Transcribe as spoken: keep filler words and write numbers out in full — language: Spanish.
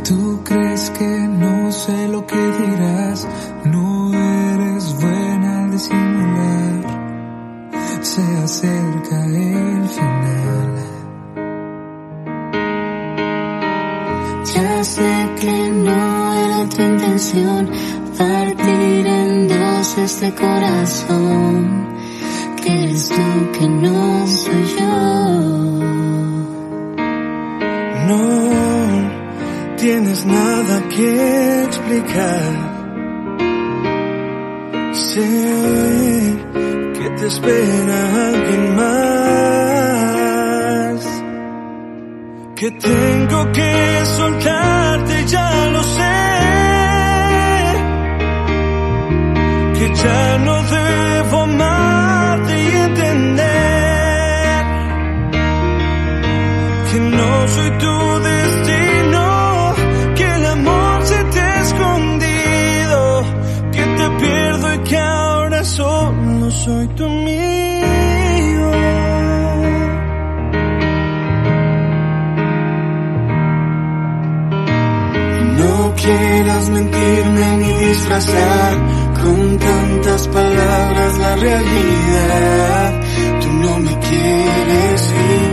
Tú crees que no sé lo que dirás, no eres buena al disimular. Se acerca el final. Ya sé que no era tu intención partir en dos este corazón, que eres tú, que no soy yo. No tienes nada que explicar. Sé que te espera alguien más, que tengo que soltarte, ya lo sé, que ya no debo amarte y entender que no soy tu destino, que el amor se te ha escondido, que te pierdo y que ahora solo soy tu amigo. No quieras mentirme ni disfrazar con tantas palabras la realidad. Tú no me quieres ir.